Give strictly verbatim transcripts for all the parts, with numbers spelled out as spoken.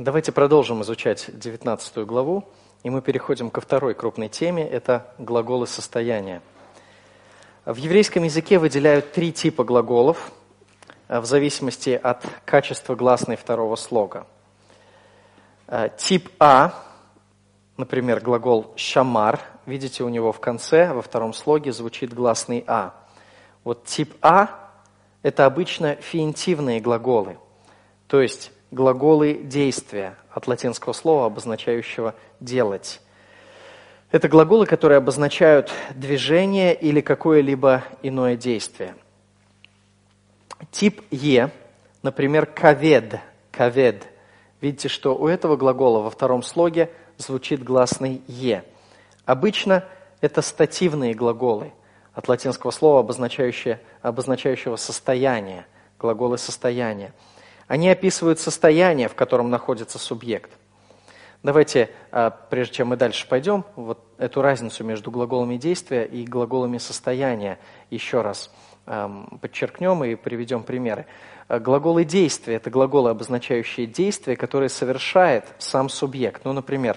Давайте продолжим изучать девятнадцатую главу, и мы переходим ко второй крупной теме – это глаголы состояния. В еврейском языке выделяют три типа глаголов в зависимости от качества гласной второго слога. Тип А, например, глагол «шамар», видите, у него в конце, во втором слоге звучит гласный «а». Вот тип А – это обычно фиентивные глаголы, то есть глаголы действия, от латинского слова, обозначающего «делать». Это глаголы, которые обозначают движение или какое-либо иное действие. Тип Е, например, «кавед», «кавед». Видите, что у этого глагола во втором слоге звучит гласный «е». Обычно это стативные глаголы, от латинского слова, обозначающие, обозначающего состояние, глаголы состояния. Они описывают состояние, в котором находится субъект. Давайте, прежде чем мы дальше пойдем, вот эту разницу между глаголами действия и глаголами состояния еще раз подчеркнем и приведем примеры. Глаголы действия – это глаголы, обозначающие действие, которое совершает сам субъект. Ну, например,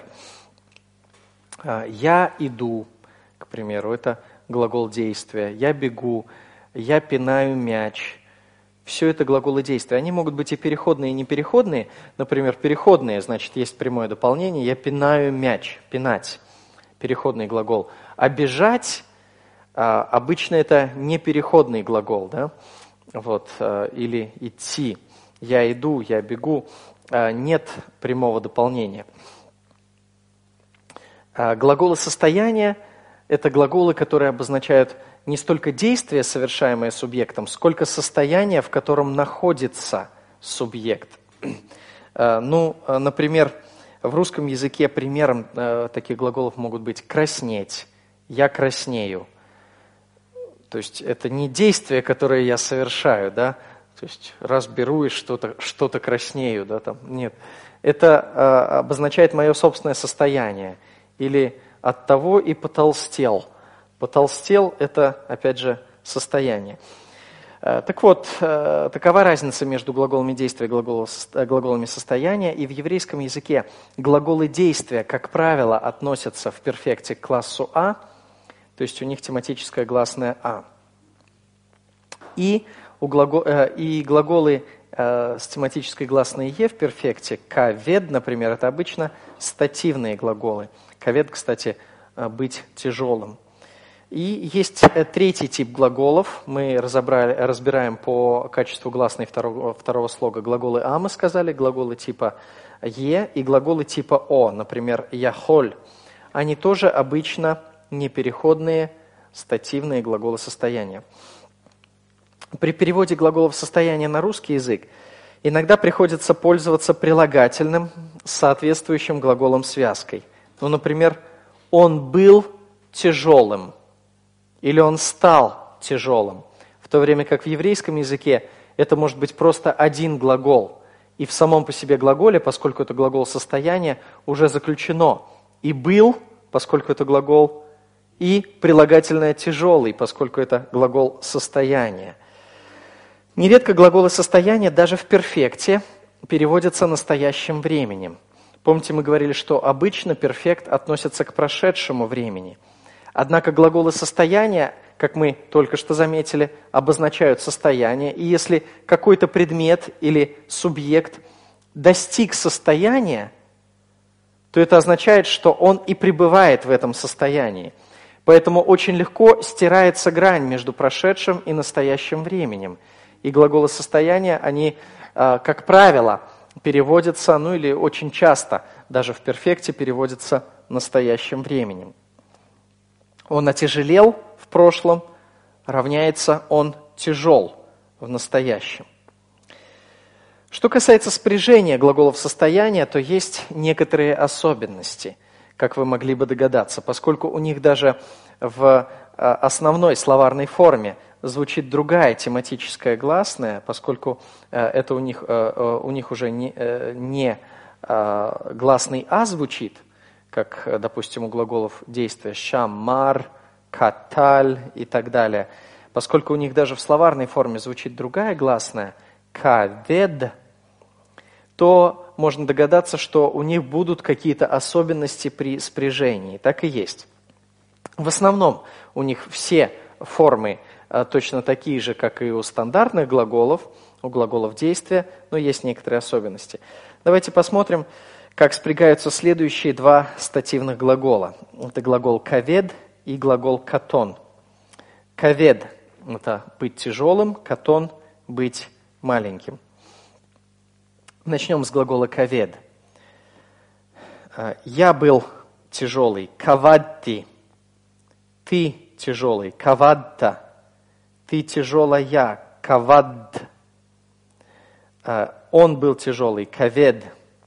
«я иду», к примеру, это глагол действия. «Я бегу», «я пинаю мяч». Все это глаголы действия. Они могут быть и переходные, и непереходные. Например, переходные, значит, есть прямое дополнение. «Я пинаю мяч», «пинать», переходный глагол. А «бежать» обычно это непереходный глагол, да? Вот, или «идти», «я иду», «я бегу». Нет прямого дополнения. Глаголы состояния – это глаголы, которые обозначают не столько действие, совершаемое субъектом, сколько состояние, в котором находится субъект. Ну, например, в русском языке примером таких глаголов могут быть «краснеть», «я краснею». То есть это не действие, которое я совершаю, да, то есть раз беру и что-то, что-то краснею, да, там, нет. Это обозначает мое собственное состояние. Или «от того и потолстел». Потолстел – это, опять же, состояние. Так вот, такова разница между глаголами действия и глаголами состояния. И в еврейском языке глаголы действия, как правило, относятся в перфекте к классу «а», то есть у них тематическое гласное «а». И, у глагол, и глаголы с тематической гласной «е» в перфекте «кавед», например, это обычно стативные глаголы. «Кавед», кстати, «быть тяжелым». И есть третий тип глаголов. Мы разобрали, разбираем по качеству гласной второго, второго слога глаголы «а», мы сказали, глаголы типа «е» и глаголы типа «о», например, «яхоль». Они тоже обычно непереходные, стативные глаголы состояния. При переводе глаголов состояния на русский язык иногда приходится пользоваться прилагательным с соответствующим глаголом связкой. Ну, например, «он был тяжелым» или «он стал тяжелым», в то время как в еврейском языке это может быть просто один глагол. И в самом по себе глаголе, поскольку это глагол состояния, уже заключено и «был», поскольку это глагол, и прилагательное «тяжелый», поскольку это глагол состояния. Нередко глаголы состояния даже в перфекте переводятся настоящим временем. Помните, мы говорили, что обычно перфект относится к прошедшему времени. Однако глаголы состояния, как мы только что заметили, обозначают состояние. И если какой-то предмет или субъект достиг состояния, то это означает, что он и пребывает в этом состоянии. Поэтому очень легко стирается грань между прошедшим и настоящим временем. И глаголы состояния, они, как правило, переводятся, ну или очень часто, даже в перфекте, переводятся настоящим временем. Он отяжелел в прошлом, равняется он тяжел в настоящем. Что касается спряжения глаголов состояния, то есть некоторые особенности, как вы могли бы догадаться, поскольку у них даже в основной словарной форме звучит другая тематическая гласная, поскольку это у них, у них уже не, не гласный «а» звучит, как, допустим, у глаголов действия «шамар», «каталь» и так далее. Поскольку у них даже в словарной форме звучит другая гласная «кавед», то можно догадаться, что у них будут какие-то особенности при спряжении. Так и есть. В основном у них все формы а, точно такие же, как и у стандартных глаголов, у глаголов действия, но есть некоторые особенности. Давайте посмотрим, как спрягаются следующие два стативных глагола. Это глагол «кавед» и глагол «катон». «Кавед» – это быть тяжелым, «катон» – быть маленьким. Начнем с глагола «кавед». «Я был тяжелый», «кавадти». «Ты тяжелый», «кавадта». «Ты тяжелая», «кавад». «Он был тяжелый», «кавед».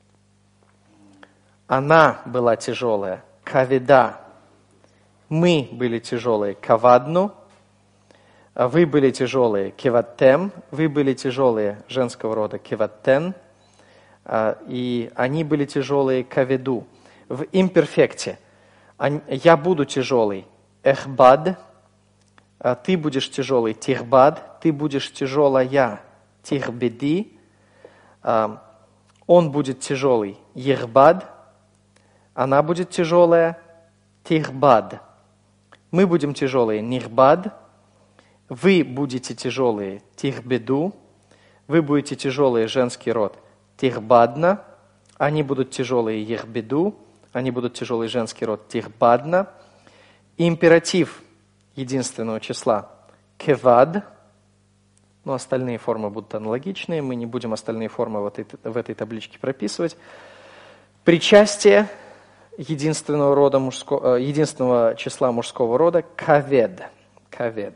«Она была тяжелая», «каведа». «Мы были тяжелые», «кавадну». «Вы были тяжелые», «кеваттем». «Вы были тяжелые» женского рода, «кеваттен». И «они были тяжелые», «каведу». В имперфекте «я буду тяжелый», «эхбад». «Ты будешь тяжелый», «тихбад». «Ты будешь тяжелая», «тихбеди». «Он будет тяжелый», «ехбад». «Она будет тяжелая», «тихбад». «Мы будем тяжелые», «нихбад». «Вы будете тяжелые», «тихбеду». «Вы будете тяжелые», женский род, «тихбадна». «Они будут тяжелые», «ехбеду». «Они будут тяжелый», женский род, «тихбадна». Императив единственного числа «кевад». Но остальные формы будут аналогичные. Мы не будем остальные формы в этой, в этой табличке прописывать. Причастие единственного, рода мужского, единственного числа мужского рода «кавед». «Кавед».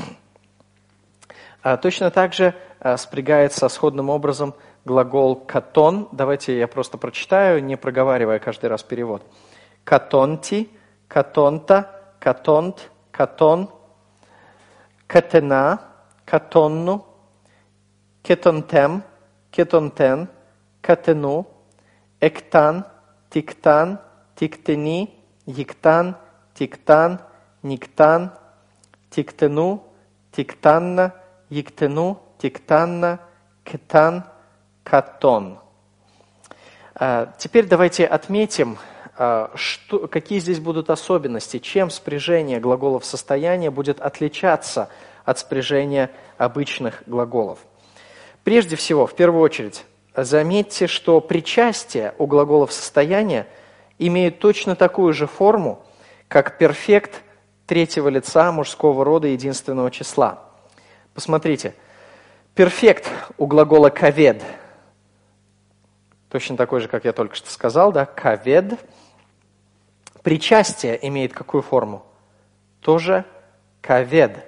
А точно так же а, спрягается сходным образом глагол «катон». Давайте я просто прочитаю, не проговаривая каждый раз перевод. «Катонти», «катонта», «катонт», «катон», «катена», «катонну», «кетонтем», «кетонтен», «катену», «эктан», «тиктан», «тиктени», «yiктан», «тиктан», «никтан», «тиктену», «тиктанна», «yiктену», «тиктанна», «кетан», «катон». Теперь давайте отметим, что, какие здесь будут особенности, чем спряжение глаголов состояния будет отличаться от спряжения обычных глаголов. Прежде всего, в первую очередь, заметьте, что причастие у глаголов состояния имеет точно такую же форму, как перфект третьего лица мужского рода единственного числа. Посмотрите, перфект у глагола «кавед» точно такой же, как я только что сказал, да, «кавед». Причастие имеет какую форму? Тоже «кавед».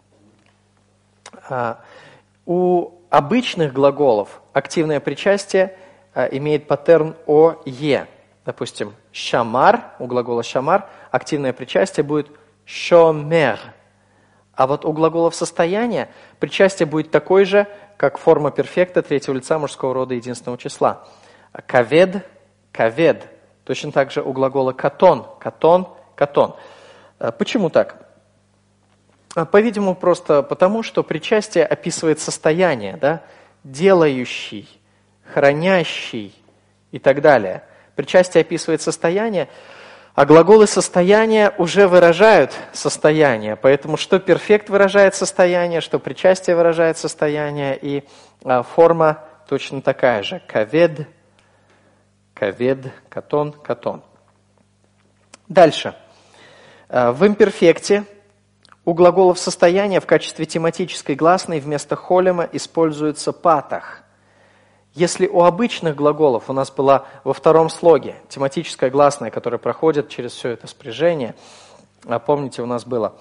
У обычных глаголов активное причастие имеет паттерн «о-е». Допустим, «шамар», у глагола «шамар» активное причастие будет «шомер». А вот у глаголов состояния причастие будет такой же, как форма перфекта третьего лица мужского рода единственного числа. «Кавед», «кавед». Точно так же у глагола «катон», «катон», «катон». Почему так? По-видимому, просто потому, что причастие описывает состояние, да? Делающий, хранящий и так далее. Причастие описывает состояние, а глаголы состояния уже выражают состояние. Поэтому что перфект выражает состояние, что причастие выражает состояние, и а, форма точно такая же. Кавед, кавед, катон, катон. Дальше. В имперфекте у глаголов состояния в качестве тематической гласной вместо холема используется патах. Если у обычных глаголов у нас была во втором слоге тематическая гласная, которая проходит через все это спряжение, помните, у нас было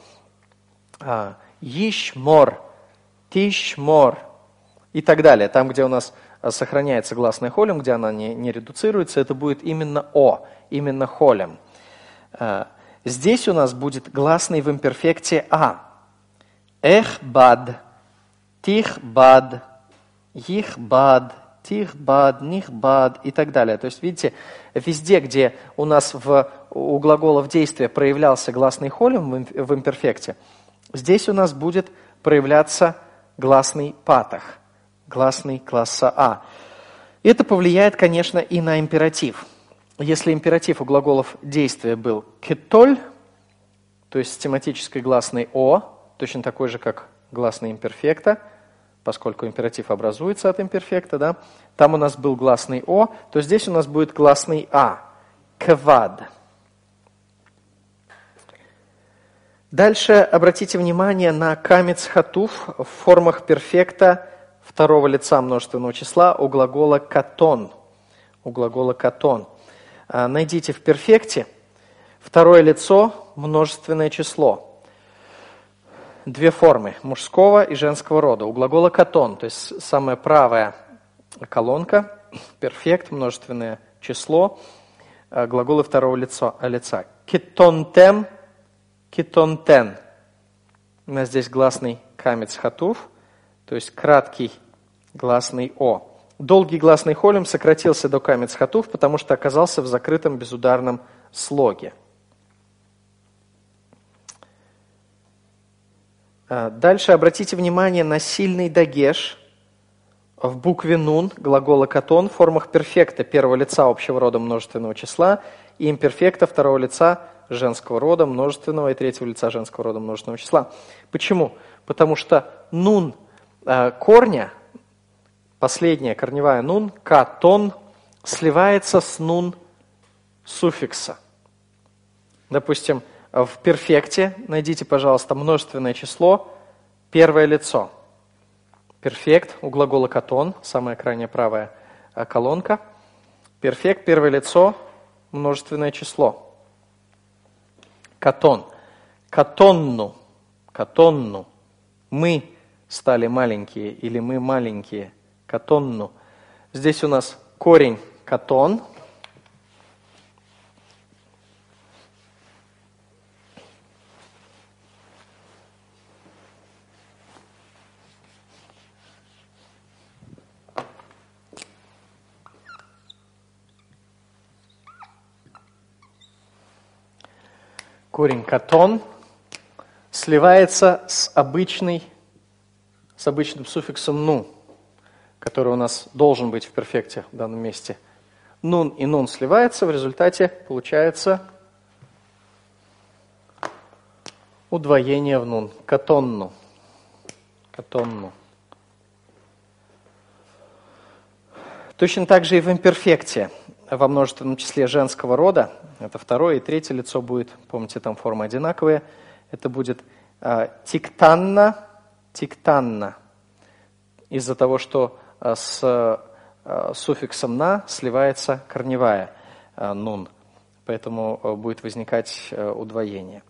«ишмор», «тишмор» и так далее. Там, где у нас сохраняется гласная холем, где она не, не редуцируется, это будет именно «о», именно холем. Здесь у нас будет гласный в имперфекте «а». «Эхбад», «тихбад», «ихбад», «тихбад», «нихбад» и так далее. То есть, видите, везде, где у нас в, у глаголов действия проявлялся гласный холем в имперфекте, здесь у нас будет проявляться гласный патах, гласный класса «а». Это повлияет, конечно, и на императив. Если императив у глаголов действия был кетоль, то есть с тематической гласной «о», точно такой же, как гласный имперфекта, поскольку императив образуется от имперфекта, да, там у нас был гласный «о», то здесь у нас будет гласный «а», квад. Дальше обратите внимание на камец хатуф в формах перфекта второго лица множественного числа у глагола катон. У глагола катон. Найдите в перфекте второе лицо множественное число. Две формы мужского и женского рода. У глагола катон, то есть самая правая колонка, перфект, множественное число, глаголы второго лица. лица. Кетонтем, кетонтен. У нас здесь гласный камец хатуф, то есть краткий гласный «о». Долгий гласный холем сократился до камец хатуф, потому что оказался в закрытом безударном слоге. Дальше обратите внимание на сильный дагеш в букве нун глагола катон в формах перфекта первого лица общего рода множественного числа и имперфекта второго лица женского рода множественного и третьего лица женского рода множественного числа. Почему? Потому что нун э, корня, последняя корневая нун, катон, сливается с нун суффикса. Допустим, в перфекте найдите, пожалуйста, множественное число, первое лицо. Перфект у глагола катон, самая крайняя правая колонка. Перфект, первое лицо, множественное число. Катон. Катонну. Катонну. Мы стали маленькие или мы маленькие. Катонну. Здесь у нас корень катон. Корень катон сливается с, обычной, с обычным суффиксом «ну», который у нас должен быть в перфекте в данном месте. Нун и нун сливается, в результате получается удвоение в нун. Катонну. Катонну. Точно так же и в имперфекте. Во множественном числе женского рода, это второе и третье лицо будет, помните, там формы одинаковые, это будет э, тиктанна, тиктанна, из-за того, что э, с э, суффиксом «на» сливается корневая э, «нун», поэтому э, будет возникать э, удвоение.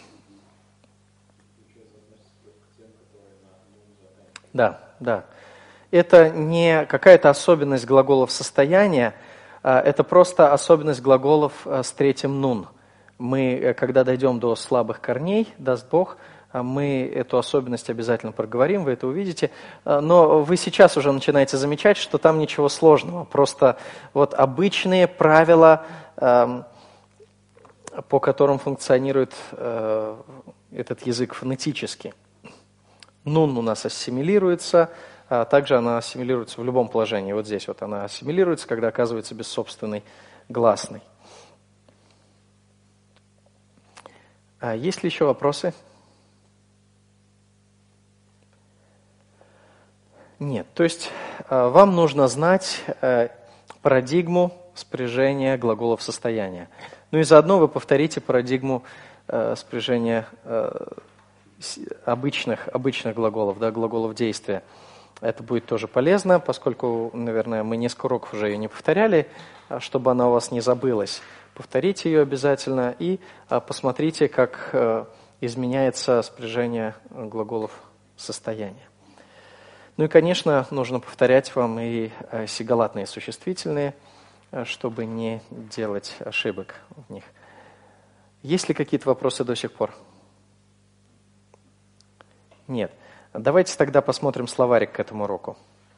Да, да. Это не какая-то особенность глаголов состояния, это просто особенность глаголов с третьим «нун». Мы, когда дойдем до слабых корней, даст Бог, мы эту особенность обязательно проговорим, вы это увидите. Но вы сейчас уже начинаете замечать, что там ничего сложного. Просто вот обычные правила, по которым функционирует этот язык фонетически. «Нун» у нас ассимилируется. А также она ассимилируется в любом положении. Вот здесь вот она ассимилируется, когда оказывается без собственной гласной. А есть ли еще вопросы? Нет. То есть вам нужно знать парадигму спряжения глаголов состояния. Ну и заодно вы повторите парадигму спряжения обычных, обычных глаголов, да, глаголов действия. Это будет тоже полезно, поскольку, наверное, мы несколько уроков уже ее не повторяли, чтобы она у вас не забылась. Повторите ее обязательно и посмотрите, как изменяется спряжение глаголов состояния. Ну и, конечно, нужно повторять вам и сигалатные существительные, чтобы не делать ошибок в них. Есть ли какие-то вопросы до сих пор? Нет. Давайте тогда посмотрим словарик к этому уроку.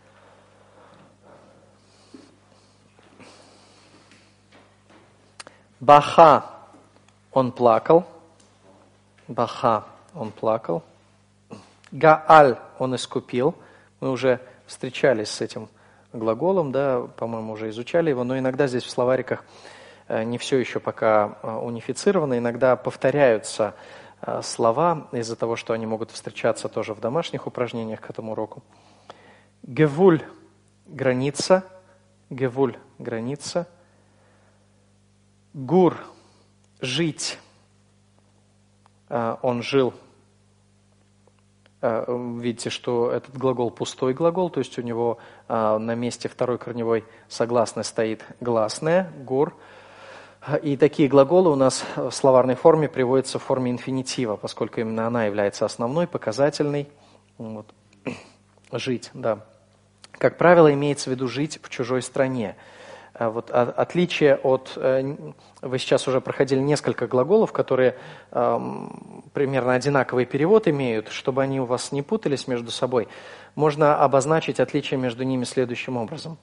Баха, он плакал. Баха, он плакал. Гааль, он искупил. Мы уже встречались с этим глаголом, да, по-моему, уже изучали его, но иногда здесь в словариках не все еще пока унифицировано, иногда повторяются слова из-за того, что они могут встречаться тоже в домашних упражнениях к этому уроку. Гевуль – граница, гевуль – граница. Гур – жить, он жил. Видите, что этот глагол пустой глагол, то есть у него на месте второй корневой согласной стоит гласная, гур. И такие глаголы у нас в словарной форме приводятся в форме инфинитива, поскольку именно она является основной, показательной. Вот. Жить, да. Как правило, имеется в виду жить в чужой стране. Вот отличие от... Вы сейчас уже проходили несколько глаголов, которые эм, примерно одинаковый перевод имеют. Чтобы они у вас не путались между собой, можно обозначить отличие между ними следующим образом.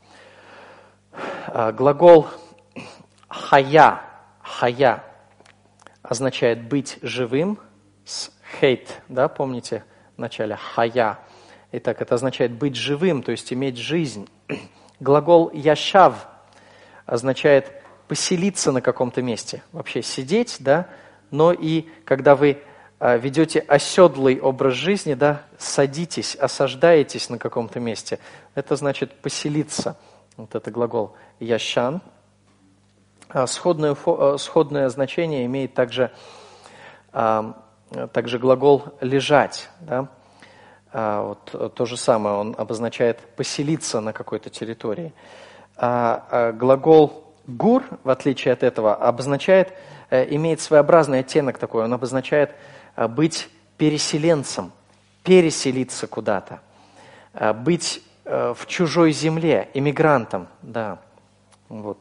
Глагол «хая», «хая» означает «быть живым» с «хейт», да, помните в начале «хая». Итак, это означает «быть живым», то есть иметь жизнь. Глагол «яшав» означает поселиться на каком-то месте, вообще сидеть, да, но и когда вы а, ведете оседлый образ жизни, да, садитесь, осаждаетесь на каком-то месте, это значит поселиться. Вот это глагол «яшан». А, сходное, фо, сходное значение имеет также, а, также глагол «лежать», да. А, вот, то же самое, он обозначает поселиться на какой-то территории. А, а, глагол «гур», в отличие от этого, обозначает, имеет своеобразный оттенок такой, он обозначает быть переселенцем, переселиться куда-то, быть в чужой земле, иммигрантом, да. Вот.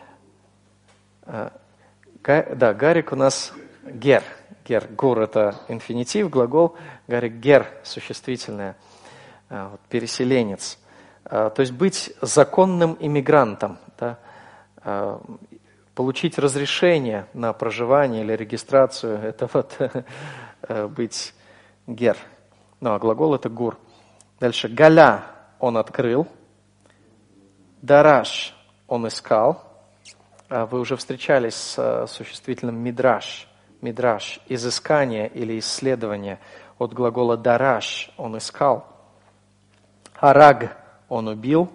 Да, Гарик у нас гер, гер, гур это инфинитив, глагол, Гарик гер, существительное, вот, переселенец. То есть быть законным иммигрантом, да, получить разрешение на проживание или регистрацию, это вот быть гер. Ну, а глагол это гур. Дальше галя он открыл, дараш он искал. Вы уже встречались с существительным мидраш. Мидраш – изыскание или исследование. От глагола дараш он искал. Араг он убил.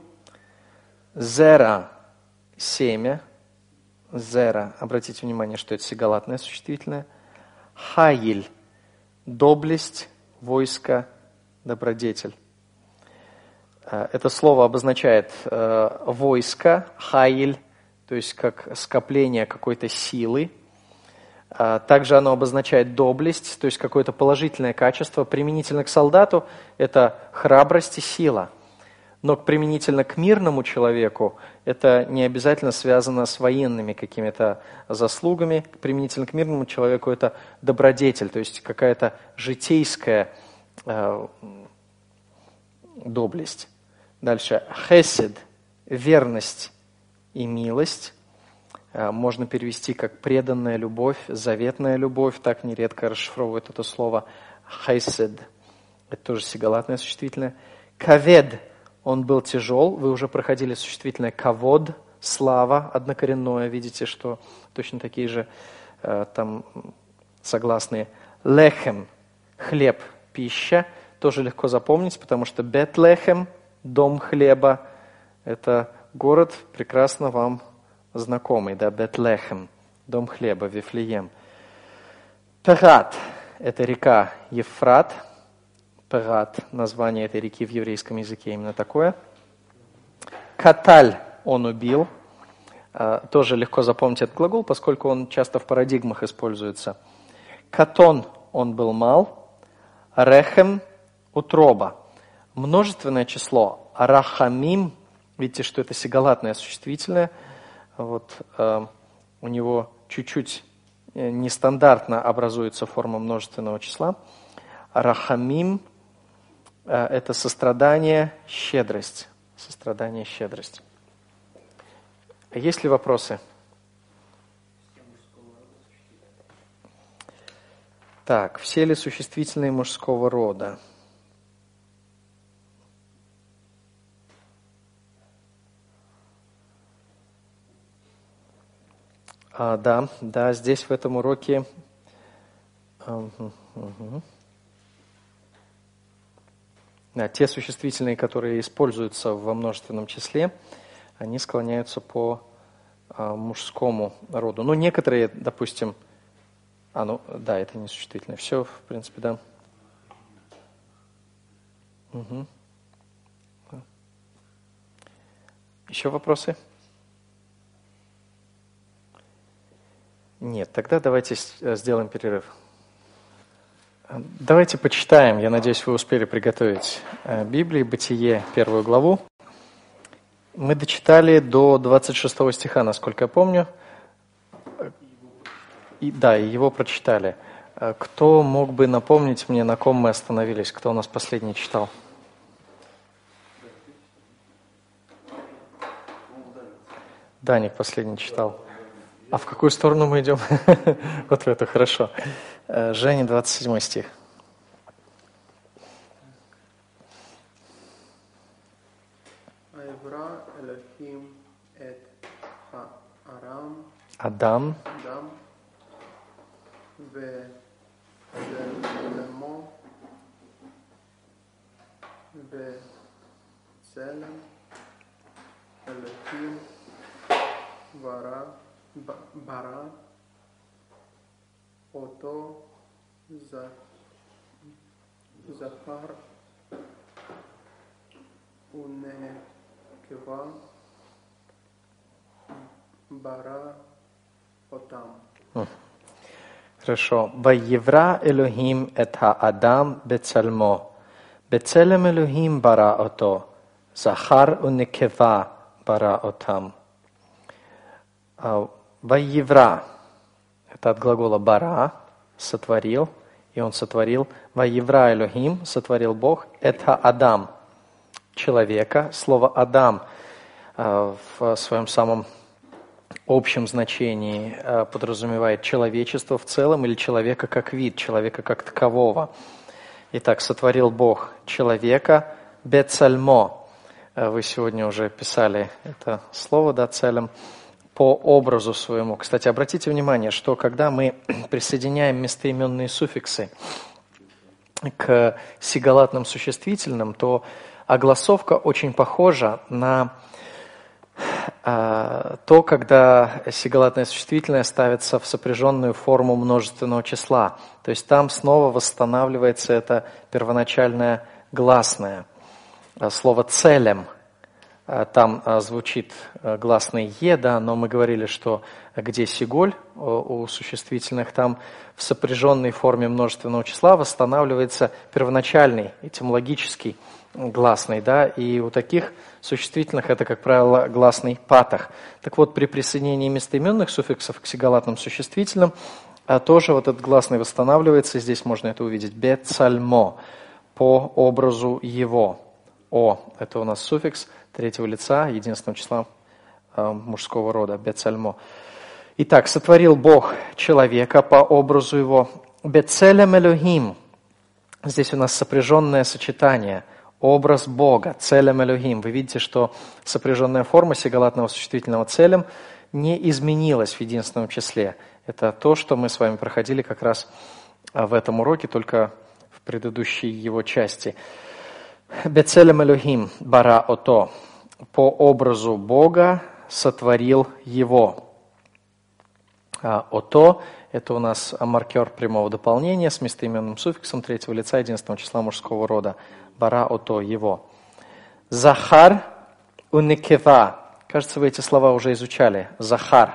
Зера – семя. Зера, обратите внимание, что это сигалатное существительное. Хаиль – доблесть, войско, добродетель. Это слово обозначает э, войско, хаиль, то есть как скопление какой-то силы. Также оно обозначает доблесть, то есть какое-то положительное качество. Применительно к солдату это храбрость и сила. Но применительно к мирному человеку это не обязательно связано с военными какими-то заслугами. Применительно к мирному человеку это добродетель, то есть какая-то житейская э, доблесть. Дальше. Хесед – верность и милость. Э, можно перевести как преданная любовь, заветная любовь. Так нередко расшифровывают это слово. Хесед – это тоже сигалатное существительное. Кавед – он был тяжел, вы уже проходили существительное кавод, слава, однокоренное, видите, что точно такие же э, там согласные. Лехем, хлеб, пища, тоже легко запомнить, потому что Бетлехем, дом хлеба, это город прекрасно вам знакомый, да, Бетлехем, дом хлеба, Вифлеем. Перат, это река Ефрат. Перат, название этой реки в еврейском языке именно такое. Каталь, он убил. Тоже легко запомнить этот глагол, поскольку он часто в парадигмах используется. Катон, он был мал. Рехем, утроба. Множественное число. Рахамим, видите, что это сигалатное существительное. Вот, э, у него чуть-чуть нестандартно образуется форма множественного числа. Рахамим, это сострадание, щедрость. Сострадание, щедрость. Есть ли вопросы? Так, все ли существительные мужского рода? А, да, да, здесь в этом уроке угу, угу. Да, те существительные, которые используются во множественном числе, они склоняются по а, мужскому роду. Ну, некоторые, допустим, а, ну, да, это не существительное. Все, в принципе, да. Угу. Еще вопросы? Нет, тогда давайте сделаем перерыв. Давайте почитаем. Я надеюсь, вы успели приготовить Библию, Бытие, первую главу. Мы дочитали до двадцать шестого стиха, насколько я помню. И, да, и его прочитали. Кто мог бы напомнить мне, на ком мы остановились? Кто у нас последний читал? Даник последний читал. А в какую сторону мы идем? Вот в эту, хорошо. Женя, двадцать седьмой стих. Адам. Бара ото Захар унекева бара отам. Хорошо. Ваевра Элохим эт хаадам бецальмо. Бецелем Элохим бара ото. Захар унекева бара отам. Ваевра, это от глагола бара, сотворил, и он сотворил. Ваевра Элохим, сотворил Бог, это Адам, человека. Слово Адам в своем самом общем значении подразумевает человечество в целом или человека как вид, человека как такового. Итак, сотворил Бог человека, бецальмо. Вы сегодня уже писали это слово, да, целем. По образу своему. Кстати, обратите внимание, что когда мы присоединяем местоименные суффиксы к сигалатным существительным, то огласовка очень похожа на э, то, когда сигалатное существительное ставится в сопряженную форму множественного числа. То есть там снова восстанавливается это первоначальное гласное. Слово «целем». Там звучит гласный «е», да, но мы говорили, что где сиголь у существительных, там в сопряженной форме множественного числа восстанавливается первоначальный этимологический гласный, да, и у таких существительных это, как правило, гласный патах. Так вот, при присоединении местоименных суффиксов к сигалатным существительным тоже вот этот гласный восстанавливается, и здесь можно это увидеть. Бецальмо, по образу его. О, это у нас суффикс третьего лица, единственного числа э, мужского рода, бецальмо. Итак, сотворил Бог человека по образу его. Бецелем Элохим. Здесь у нас сопряженное сочетание. Образ Бога, целем Элохим. Вы видите, что сопряженная форма сигалатного существительного целем не изменилась в единственном числе. Это то, что мы с вами проходили как раз в этом уроке, только в предыдущей его части. Бецелем Элохим бара ото. По образу Бога сотворил его. А ото – это у нас маркер прямого дополнения с местоименным суффиксом третьего лица единственного числа мужского рода. Бара ото – его. Захар унекева. Кажется, вы эти слова уже изучали. Захар.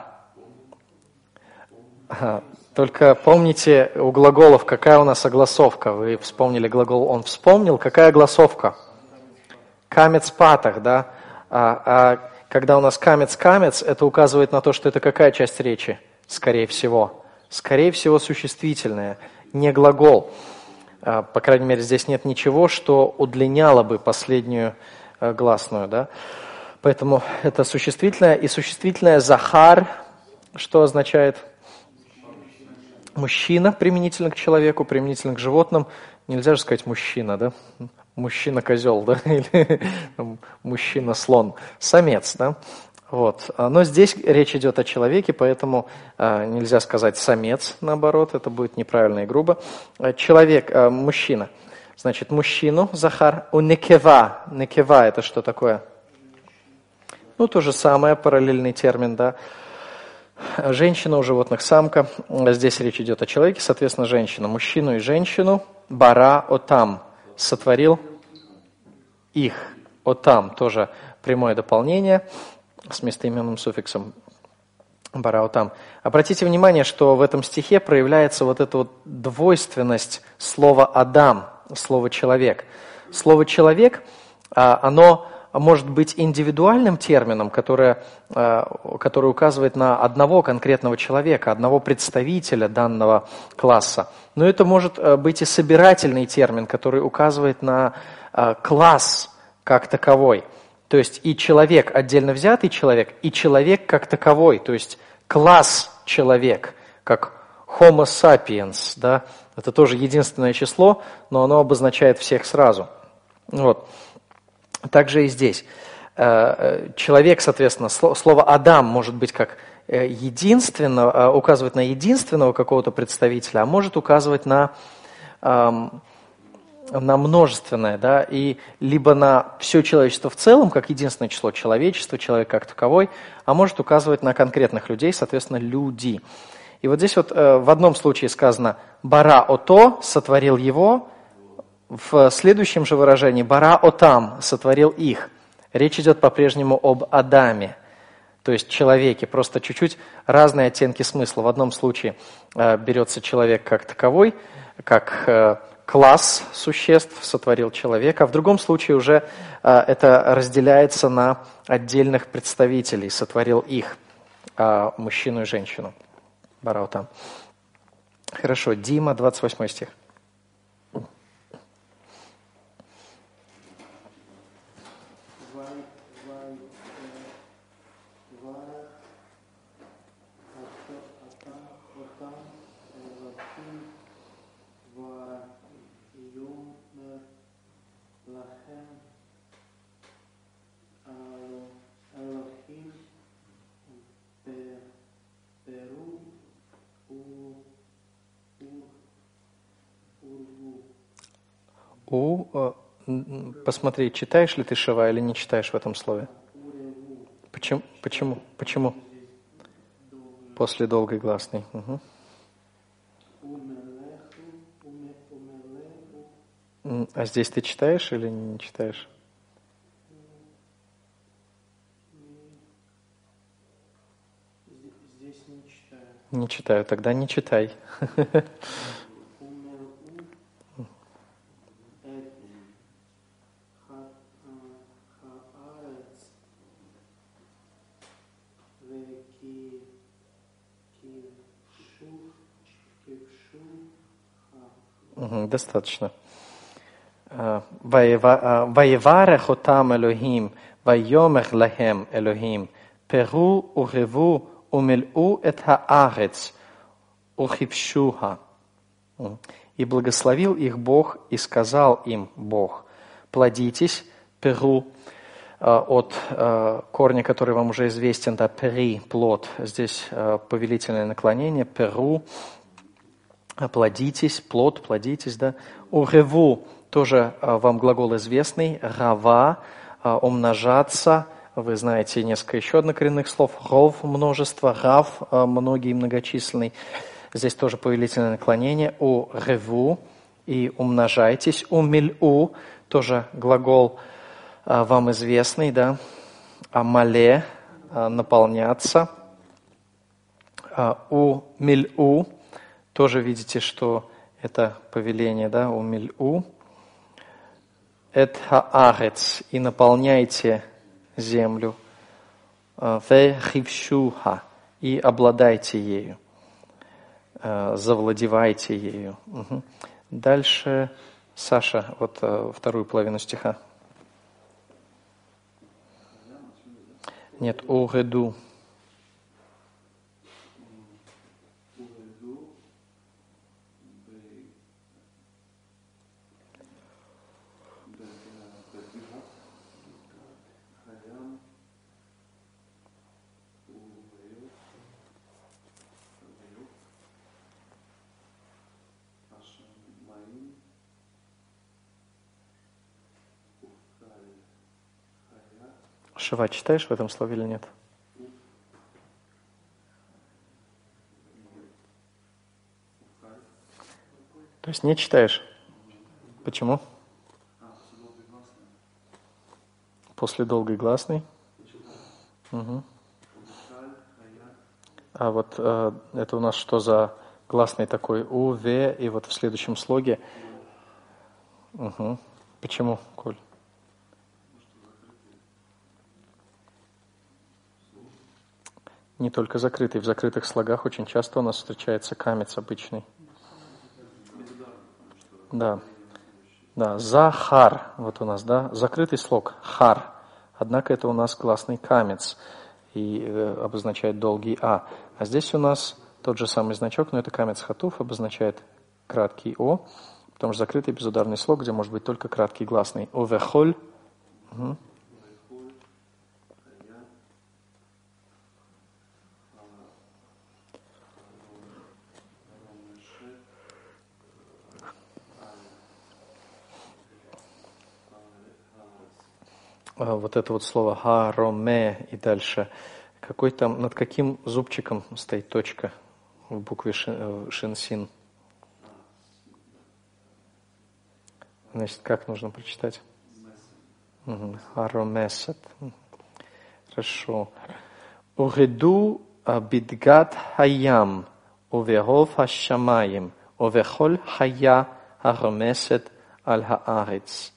Только помните у глаголов, какая у нас огласовка. Вы вспомнили глагол «он вспомнил». Какая огласовка? Камец патах, да? А, а когда у нас камец-камец, это указывает на то, что это какая часть речи? Скорее всего. Скорее всего, существительное, не глагол. А, по крайней мере, здесь нет ничего, что удлиняло бы последнюю а, гласную, да? Поэтому это существительное. И существительное «захар», что означает? Мужчина применительно к человеку, применительно к животным. Нельзя же сказать мужчина, да? Мужчина-козел, да? Или мужчина-слон. Самец, да? Вот. Но здесь речь идет о человеке, поэтому э, нельзя сказать самец, наоборот, это будет неправильно и грубо. Человек, э, мужчина. Значит, мужчину, Захар, у некева. Некева это что такое? Ну, то же самое, параллельный термин, да. Женщина у животных самка. Здесь речь идет о человеке, соответственно, женщина. Мужчину и женщину. Бара отам. Сотворил их. Отам тоже прямое дополнение с местоименным суффиксом. Бара отам. Обратите внимание, что в этом стихе проявляется вот эта вот двойственность слова «адам», слова «человек». Слово «человек», оно может быть индивидуальным термином, которое, который указывает на одного конкретного человека, одного представителя данного класса. Но это может быть и собирательный термин, который указывает на класс как таковой. То есть и человек, отдельно взятый человек, и человек как таковой, то есть класс человек, как Homo sapiens, да, это тоже единственное число, но оно обозначает всех сразу. Вот. Также и здесь. Человек, соответственно, слово «Адам» может быть как единственно, указывать на единственного какого-то представителя, а может указывать на, на множественное, да, и либо на все человечество в целом, как единственное число человечества, человек как таковой, а может указывать на конкретных людей, соответственно, люди. И вот здесь вот в одном случае сказано «бара ото» – сотворил его, в следующем же выражении «бара отам» – сотворил их. Речь идет по-прежнему об Адаме, то есть человеке, просто чуть-чуть разные оттенки смысла. В одном случае э, берется человек как таковой, как э, класс существ, сотворил человека, а в другом случае уже э, это разделяется на отдельных представителей, сотворил их, э, мужчину и женщину. Бара отам. Хорошо, Дима, двадцать восьмой стих. У, посмотри, читаешь ли ты Шива или не читаешь в этом слове? Почему? Почему? Почему? После долгой гласной. Угу. А здесь ты читаешь или не читаешь? Здесь не читаю. Не читаю, тогда не читай. Угу, достаточно. Ваеварах отам Элохим, вайомех лахем Элохим, перу уреву умельу эт хаарец, ухипшуха. И благословил их Бог, и сказал им Бог: плодитесь, перу, от корня, который вам уже известен, да, пери, плод. Здесь повелительное наклонение, перу, плодитесь, плод, плодитесь, да. Уреву, тоже вам глагол известный, рава, умножаться. Вы знаете несколько еще однокоренных слов. Ров, множество, рав, многие, многочисленный. Здесь тоже повелительное наклонение. Уреву, и умножайтесь. Умилу, тоже глагол вам известный, да. Амале, наполняться. Умилу, тоже видите, что это повеление, да, умилу. Эт хаарец, и наполняйте землю. Ве хившуха, и обладайте ею. Завладевайте ею. Угу. Дальше Саша, вот вторую половину стиха. Нет, уреду. Шива читаешь в этом слове или нет? То есть не читаешь? Почему? После долгой гласной. Угу. А вот э, это у нас что за гласный такой? У, В, и вот в следующем слоге. Угу. Почему, Коль? Не только закрытый. В закрытых слогах очень часто у нас встречается камец обычный. Да. Да, захар, вот у нас, да, закрытый слог, хар. Однако это у нас гласный камец и э, обозначает долгий а. А здесь у нас тот же самый значок, но это камец хатуф, обозначает краткий о, потому что закрытый безударный слог, где может быть только краткий гласный. Овехоль. Угу. Вот это вот слово хароме и дальше. Какой там, над каким зубчиком стоит точка в букве шинсин? Значит, как нужно прочитать? Харомесет. Хорошо. Уреду бидгат хаям уверов хашамаим увехоль хая харомесет аль хаарец.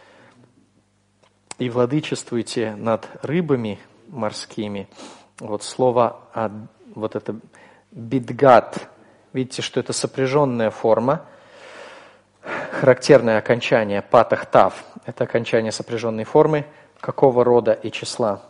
И владычествуйте над рыбами морскими. Вот слово, а, вот это бидгат, видите, что это сопряженная форма, характерное окончание патах тав. Это окончание сопряженной формы. Какого рода и числа?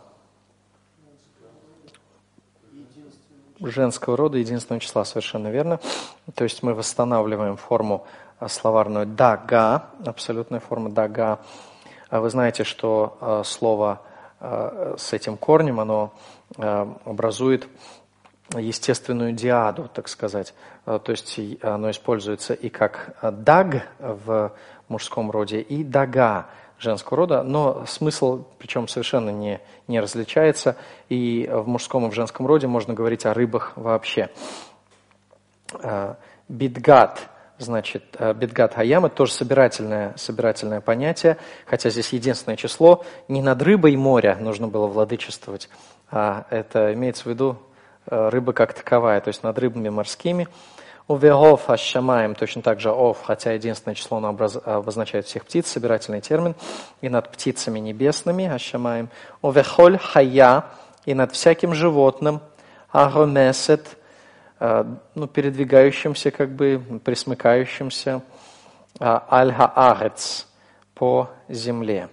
Женского рода, единственного числа, совершенно верно. То есть мы восстанавливаем форму словарную дага, абсолютная форма дага. Вы знаете, что э, слово э, с этим корнем, оно э, образует естественную диаду, так сказать. Э, то есть оно используется и как даг в мужском роде, и дага женского рода, но смысл, причем совершенно не, не различается, и в мужском и в женском роде можно говорить о рыбах вообще. Э, бидгат. Значит, бидгат хаям – это тоже собирательное, собирательное понятие, хотя здесь единственное число. Не над рыбой моря нужно было владычествовать, а это имеется в виду рыба как таковая, то есть над рыбами морскими. Увегов ашамаем, точно так же ов, хотя единственное число оно обозначает всех птиц, собирательный термин. И над птицами небесными ашамаем. Увехоль хая, и над всяким животным агромесет, ну, передвигающимся, как бы, присмыкающимся, аль-хаарец, по земле.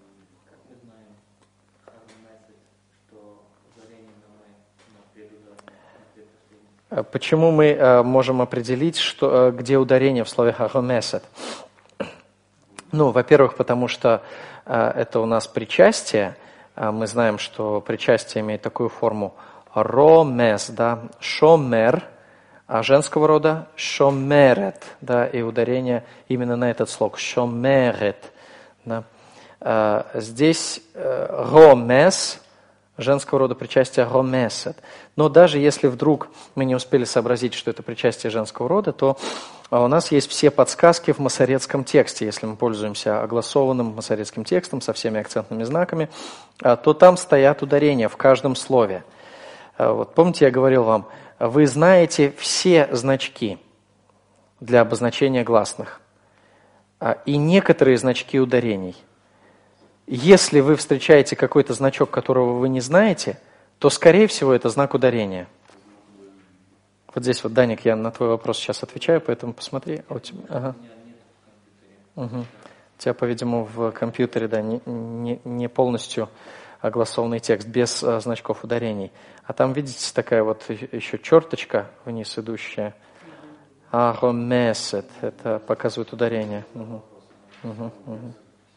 Почему мы можем определить, что, где ударение в слове «харомесет»? Ну, во-первых, потому что это у нас причастие. Мы знаем, что причастие имеет такую форму ромес, да, шомер, а женского рода шомерет, да, и ударение именно на этот слог, шомерет, да. А, здесь ромес, женского рода причастие ромесет. Но даже если вдруг мы не успели сообразить, что это причастие женского рода, то у нас есть все подсказки в масорецком тексте. Если мы пользуемся огласованным масорецким текстом со всеми акцентными знаками, то там стоят ударения в каждом слове. Вот помните, я говорил вам, вы знаете все значки для обозначения гласных и некоторые значки ударений. Если вы встречаете какой-то значок, которого вы не знаете, то, скорее всего, это знак ударения. Вот здесь вот, Даник, я на твой вопрос сейчас отвечаю, поэтому посмотри. А у тебя... Ага. Угу. У тебя, по-видимому, в компьютере, да, не, не, не полностью огласованный текст, без а, значков ударений. А там, видите, такая вот еще черточка вниз идущая. Агомесет. Это показывает ударение. Угу. Угу. Угу.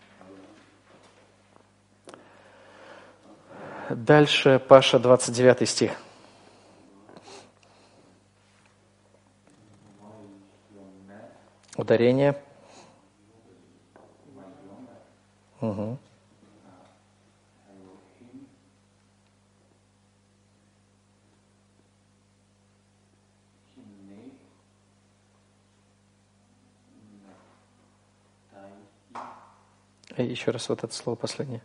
Дальше, Паша, двадцать девятый стих. Ударение. Угу. Еще раз вот это слово последнее.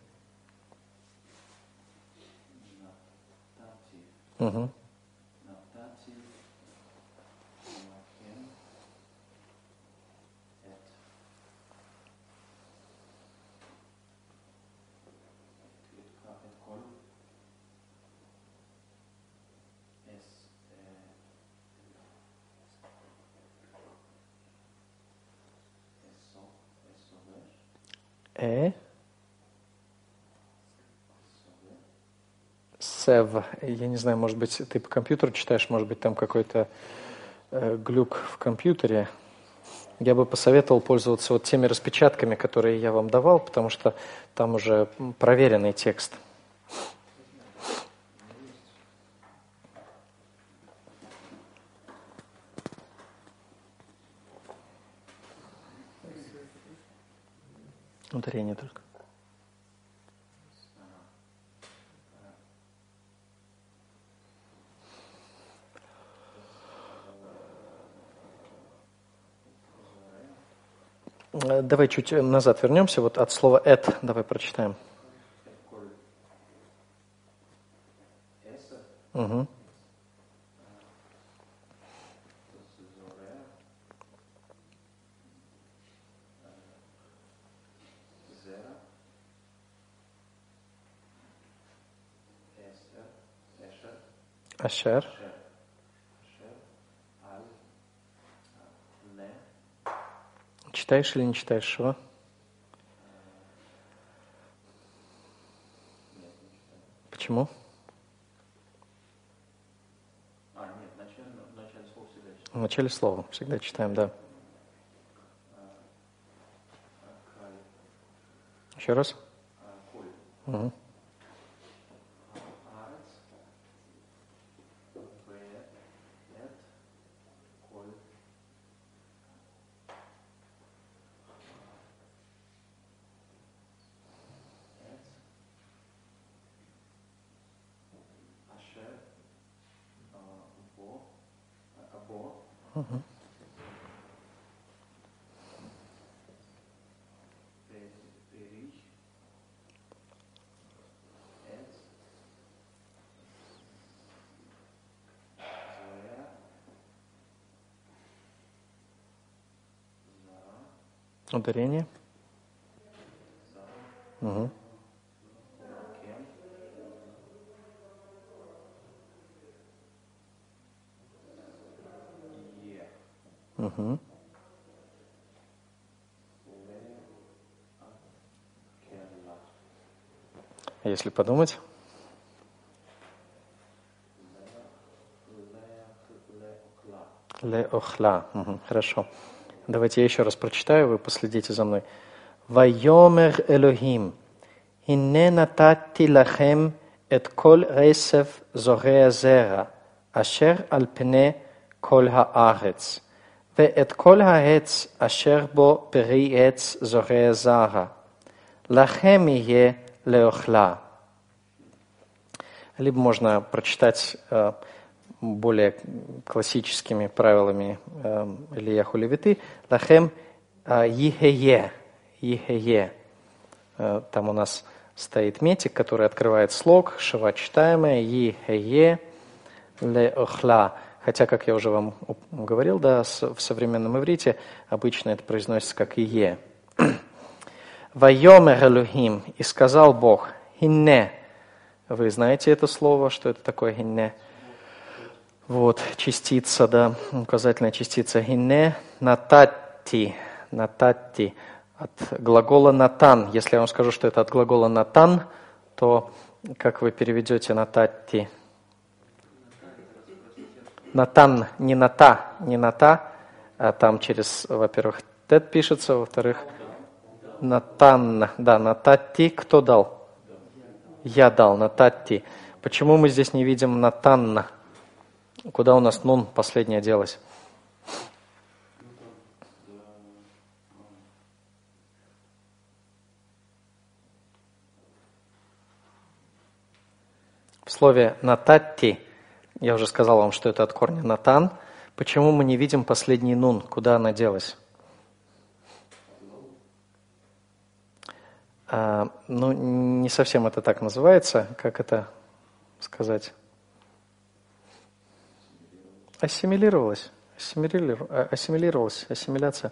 Угу. Э. Сев. Я не знаю, может быть, ты по компьютеру читаешь, может быть, там какой-то э, глюк в компьютере. Я бы посоветовал пользоваться вот теми распечатками, которые я вам давал, потому что там уже проверенный текст. Ударение только. Давай чуть назад вернемся. Вот от слова «эт» давай прочитаем. Угу. Ашер. Читаешь или не читаешь Шива? Почему? А, нет, в начале, в начале слова всегда читаем. В начале слова всегда читаем, да. Еще раз? Угу. Угу. Ударение. Угу. Угу. А если подумать? Ле-охла. Угу. Хорошо. Давайте я еще раз прочитаю, вы последите за мной. Вайомер Элохим, хинне натати лахем эт коль ресев зореа зера, ашер аль пне коль хаарец, ואת כל העץ אשר בו פרי עץ זורע זרע, לכם יהיה לאוכלה. Либо можно прочитать э, более классическими правилами э, Ильяху Левиты. Лахем э, ехее, ехее. Э, там у нас стоит метик, который открывает слог, шива читаемая, ехее леохла. Хотя, как я уже вам говорил, да, в современном иврите обычно это произносится как «ие». «Вайомер Элохим» – «и сказал Бог», «хинне». Вы знаете это слово, что это такое «хинне»? Вот, частица, да, указательная частица «хинне», «нататти», «нататти», от глагола «натан». Если я вам скажу, что это от глагола «натан», то как вы переведете «нататти»? Натан, не ната, не ната, а там через, во-первых, тет пишется, во-вторых, натан, да, натати, кто дал? Я дал, натати. Почему мы здесь не видим натанна? Куда у нас нун последняя делась? В слове натати, я уже сказал вам, что это от корня натан. Почему мы не видим последний нун? Куда она делась? А, ну, не совсем это так называется. Как это сказать? Ассимилировалась. Ассимилировалась. Ассимилировалась. Ассимиляция.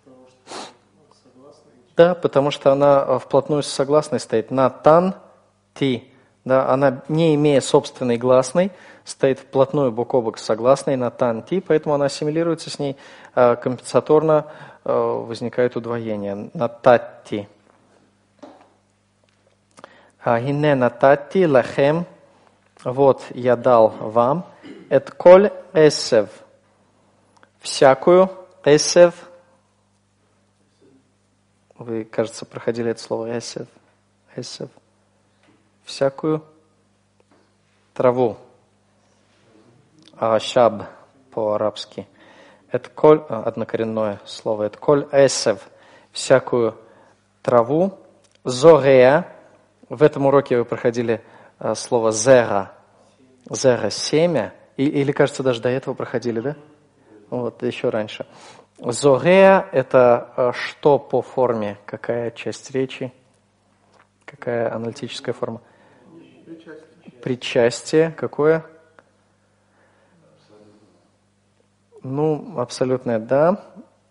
Да, потому что она вплотную с согласной стоит. На тан ти. Да, она, не имея собственной гласной, стоит вплотную бок о бок с согласной на тан ти, поэтому она ассимилируется с ней, компенсаторно возникает удвоение. На татти. Гинне на татти лахем. Вот я дал вам. Эт коль эсев. Всякую эсев. Вы, кажется, проходили это слово эсев. Эсев. Всякую траву. Шаб по-арабски. Это коль, однокоренное слово. Это коль эсев. Всякую траву. Зорея. В этом уроке вы проходили слово зера. Зера – семя. Или, кажется, даже до этого проходили, да? Вот, еще раньше. Зорея – это что по форме? Какая часть речи? Какая аналитическая форма? Причастие. Причастие. Какое? Ну, абсолютное «да».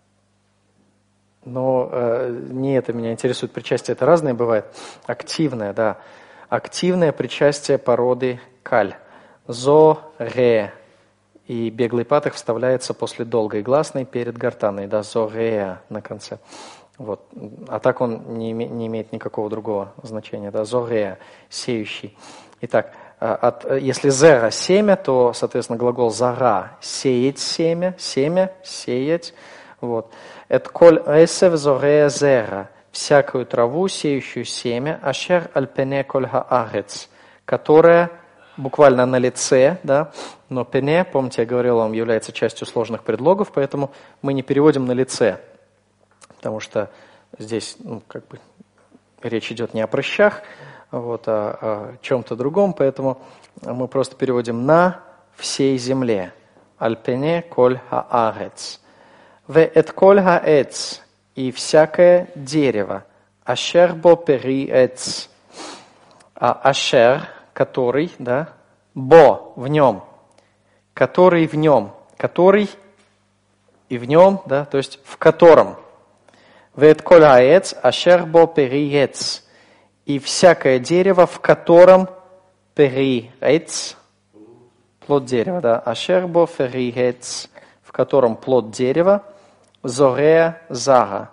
Но э, не это меня интересует. Причастие это разное бывает. Активное, да. Активное причастие породы каль. Зо-ре. И беглый патых вставляется после долгой гласной перед гортанной. Да, зорея на конце. Вот. А так он не, име, не имеет никакого другого значения. Да, зорея, сеющий. Итак, от, если зера семя, то, соответственно, глагол зара сеять семя, семя, сеять. Вот. Эт коль эсев зорея зера. Всякую траву, сеющую семя, ашер альпене коль хаарец, которая буквально на лице, да, но пене, помните, я говорил вам, является частью сложных предлогов, поэтому мы не переводим на лице, потому что здесь, ну, как бы, речь идет не о прыщах, вот, а о чем-то другом, поэтому мы просто переводим на всей земле. Альпене коль хаарец. Ве эт коль хаэц. И всякое дерево. Ашер бо пери эц. А ашер, который, да, бо, в нем, который в нем, который и в нем, да, то есть в котором. Вет коль хаэц, ашер бо пери эц. И всякое дерево, в котором пери эц, плод дерева, да, ашер бо пери эц, в котором плод дерева, зорея зара,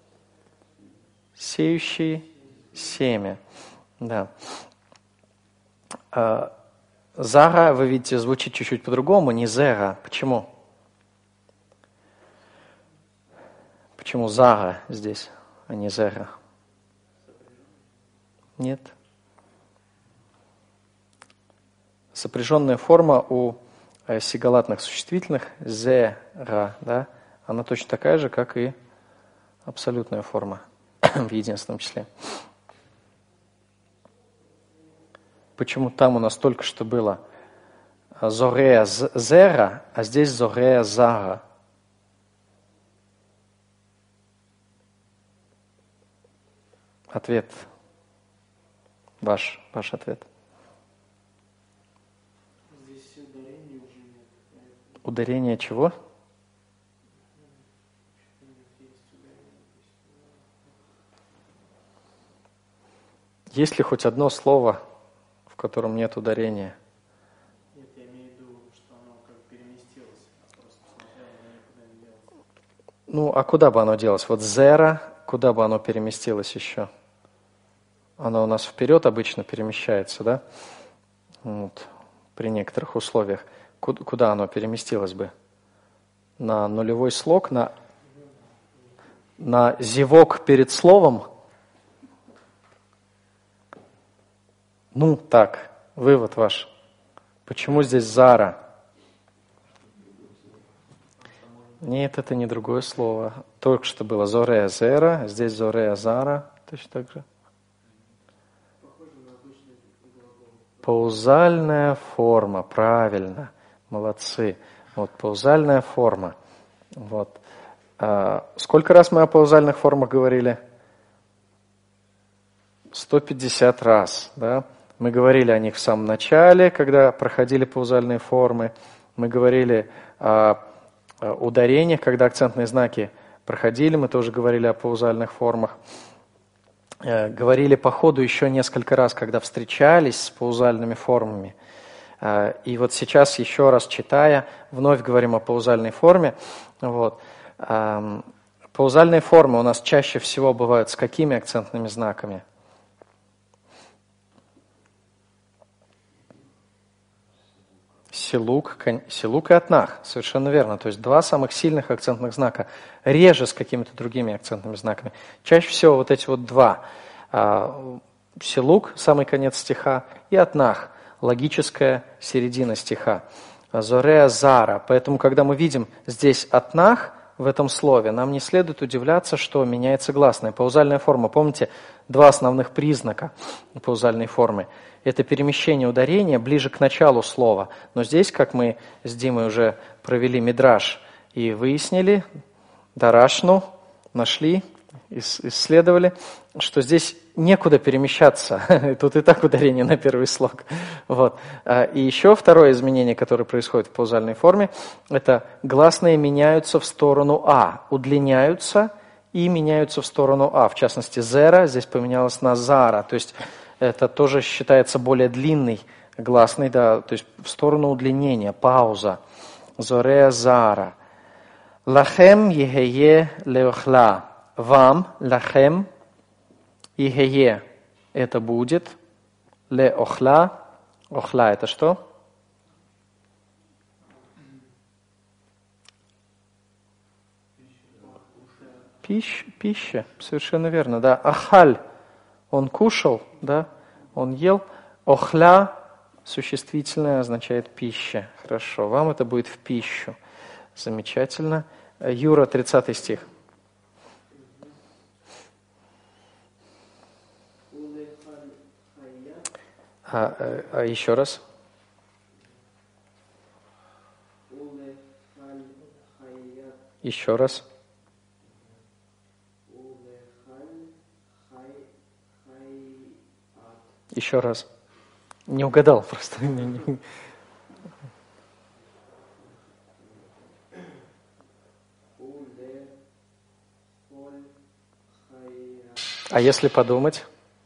сеющий семя. Да. Зара, вы видите, звучит чуть-чуть по-другому, не зера. Почему? Почему зара здесь, а не зера? Нет. Сопряженная форма у сигалатных существительных зера, да, она точно такая же, как и абсолютная форма в единственном числе. Почему там у нас только что было зорея зера, а здесь зорея зара? Ответ. Ваш, ваш ответ. Здесь ударения уже нет. Ударение чего? Есть ли хоть одно слово, в котором нет ударения? Нет, я имею в виду, что оно как переместилось, а просто смотрел, оно никуда не делось. Ну, а куда бы оно делось? Вот зера, куда бы оно переместилось еще? Оно у нас вперед обычно перемещается, да? Вот, при некоторых условиях. Куда оно переместилось бы? На нулевой слог, на, на зевок перед словом? Ну, так, вывод ваш. Почему здесь зара? Нет, это не другое слово. Только что было зорея зера, здесь зорея зара, точно так же. Паузальная форма, правильно, молодцы. Вот паузальная форма. Вот. А, сколько раз мы о паузальных формах говорили? сто пятьдесят раз, да. Мы говорили о них в самом начале, когда проходили паузальные формы. Мы говорили о, о ударениях, когда акцентные знаки проходили. Мы тоже говорили о паузальных формах. Э, говорили по ходу еще несколько раз, когда встречались с паузальными формами. Э, и вот сейчас, еще раз читая, вновь говорим о паузальной форме. Вот. Э, паузальные формы у нас чаще всего бывают с какими акцентными знаками? Силук, силук и атнах, совершенно верно. То есть два самых сильных акцентных знака. Реже с какими-то другими акцентными знаками. Чаще всего вот эти вот два. Силук, самый конец стиха, и атнах, логическая середина стиха. Зореа зара. Поэтому, когда мы видим здесь атнах в этом слове, нам не следует удивляться, что меняется гласная. Паузальная форма, помните, два основных признака паузальной формы. Это перемещение ударения ближе к началу слова. Но здесь, как мы с Димой уже провели мидраш и выяснили, дарашну, нашли, исследовали, что здесь некуда перемещаться. Тут и так ударение на первый слог. Вот. И еще второе изменение, которое происходит в паузальной форме, это гласные меняются в сторону А, удлиняются и меняются в сторону А. В частности, зера здесь поменялось на зара. То есть это тоже считается более длинный гласный, да, то есть в сторону удлинения, пауза. Зореа зара. Лахем ехее леохла. Вам, лахем, ехее, это будет. Леохла. Охла это что? Пищ, пища, совершенно верно, да. Ахаль. Он кушал, да, он ел. Охля, существительное, означает пища. Хорошо, вам это будет в пищу. Замечательно. Юра, тридцатый стих. А, а, а еще раз. Еще раз. Еще раз. Не угадал просто. А если подумать?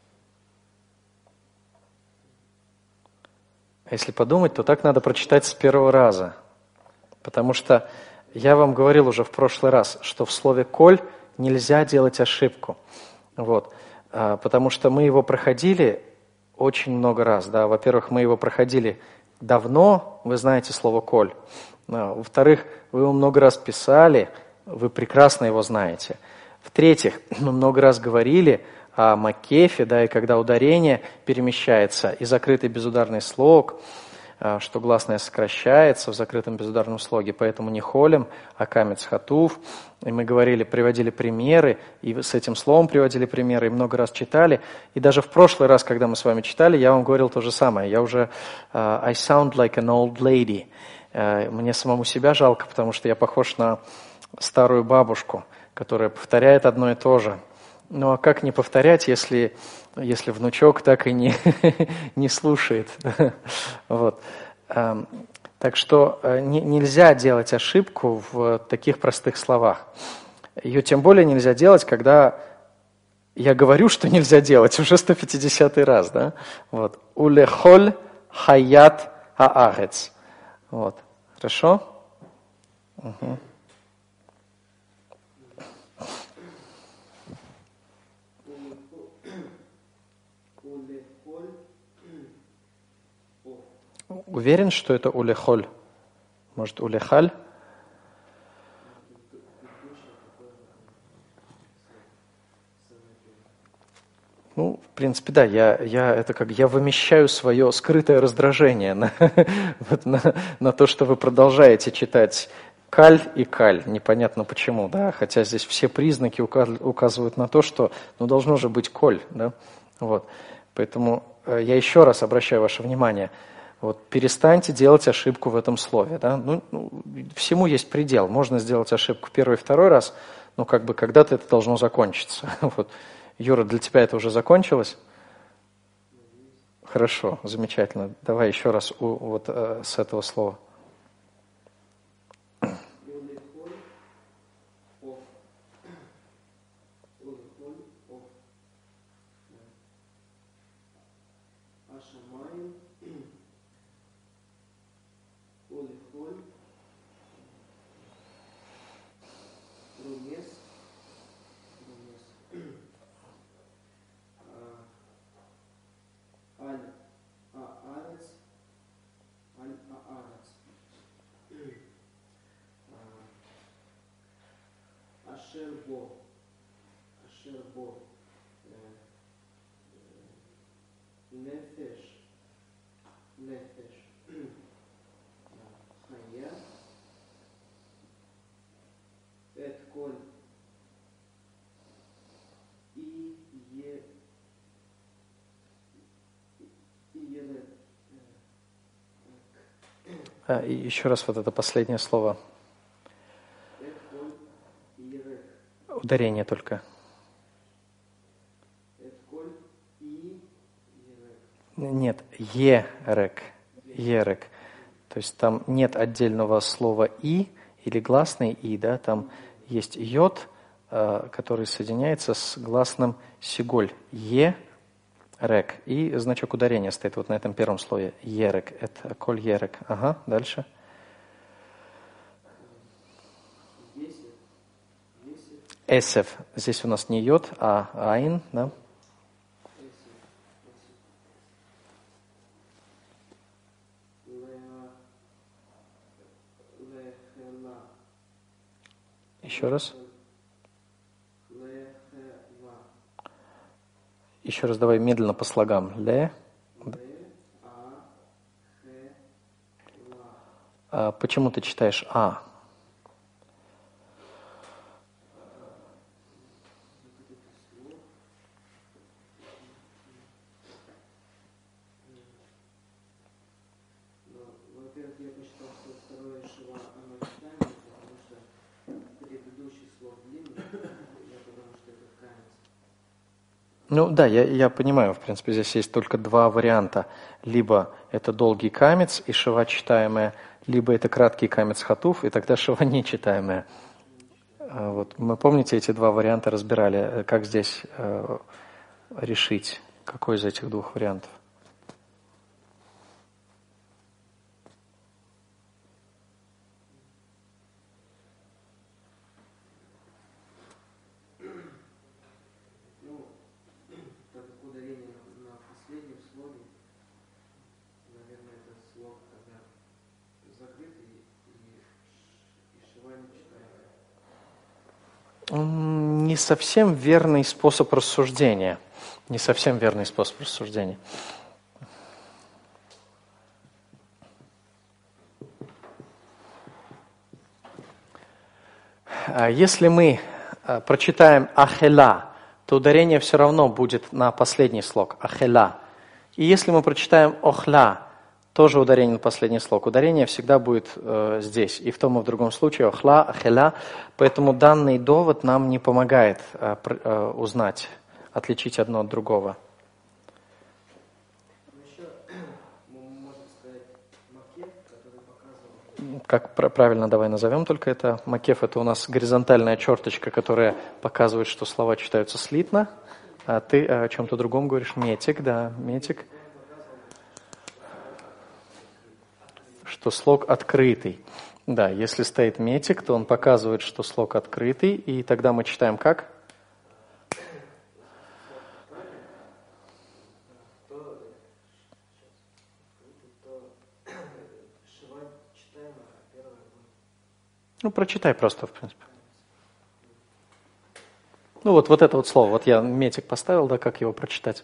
А если подумать, то так надо прочитать с первого раза. Потому что я вам говорил уже в прошлый раз, что в слове «коль» нельзя делать ошибку. Вот. Потому что мы его проходили очень много раз, да. Во-первых, мы его проходили давно, вы знаете слово «коль». Во-вторых, вы его много раз писали, вы прекрасно его знаете. В-третьих, мы много раз говорили о макефе, да, и когда ударение перемещается и закрытый безударный слог, что гласная сокращается в закрытом безударном слоге, поэтому не холим, а камец хатув. И мы говорили, приводили примеры, и с этим словом приводили примеры, и много раз читали. И даже в прошлый раз, когда мы с вами читали, я вам говорил то же самое. Я уже uh, I sound like an old lady. Uh, мне самому себя жалко, потому что я похож на старую бабушку, которая повторяет одно и то же. Ну а как не повторять, если, если внучок так и не, не слушает? Вот. Так что не, нельзя делать ошибку в таких простых словах. Ее тем более нельзя делать, когда я говорю, что нельзя делать, уже сто пятидесятый раз. Да? Вот. Улехоль хаят аарец. Вот. Хорошо? Угу. Уверен, что это улехоль? Может, улехаль? Ну, в принципе, да, я, я, это как, я вымещаю свое скрытое раздражение на, вот на, на то, что вы продолжаете читать каль и каль. Непонятно почему, да, хотя здесь все признаки указывают на то, что ну, должно же быть коль, да, вот. Поэтому я еще раз обращаю ваше внимание. Вот, перестаньте делать ошибку в этом слове. Да? Ну, ну, всему есть предел. Можно сделать ошибку первый и второй раз, но как бы когда-то это должно закончиться. Вот. Юра, для тебя это уже закончилось? Хорошо, замечательно. Давай еще раз у, вот э, с этого слова. Ашербо, Ашербо, Нефеш, Нефеш, Хая, Этколь, И, Е, И, Еле. А, и еще раз вот это последнее слово. Ударение только. Нет, ерек. Ерек. То есть там нет отдельного слова и или гласный и, да, там есть йод, который соединяется с гласным сиголь. Ерек. И значок ударения стоит вот на этом первом слове. Ерек. Это коль ерек. Ага, дальше. Эсев. Здесь у нас не йод, а айн, да? Еще раз. Еще раз давай медленно по слогам. Ле. А почему ты читаешь А? Ну да, я, я понимаю, в принципе, здесь есть только два варианта. Либо это долгий камец и шива читаемая, либо это краткий камец хатуф, и тогда шива нечитаемая. Вот. Мы, помните, эти два варианта разбирали, как здесь э, решить, какой из этих двух вариантов? Не совсем верный способ рассуждения. Не совсем верный способ рассуждения. Если мы прочитаем ахела, то ударение все равно будет на последний слог. Ахела. И если мы прочитаем охла, тоже ударение на последний слог. Ударение всегда будет э, здесь. И в том и в другом случае охла, ахела. Поэтому данный довод нам не помогает э, э, узнать, отличить одно от другого. Как правильно, давай назовем только это. Макеф — это у нас горизонтальная черточка, которая показывает, что слова читаются слитно. А ты о чем-то другом говоришь. Метик, да, метик. Что слог открытый. Да, если стоит метик, то он показывает, что слог открытый, и тогда мы читаем как? Ну, прочитай просто, в принципе. Ну, вот, вот это вот слово. Вот я метик поставил, да, как его прочитать?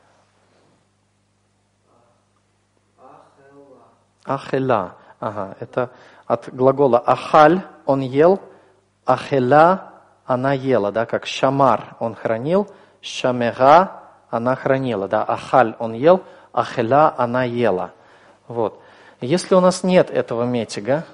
Ахела. Ага, это от глагола ахаль, он ел, ахела, она ела, да, как шамар, он хранил, шамега, она хранила, да, ахаль, он ел, ахела, она ела. Вот. Если у нас нет этого метига,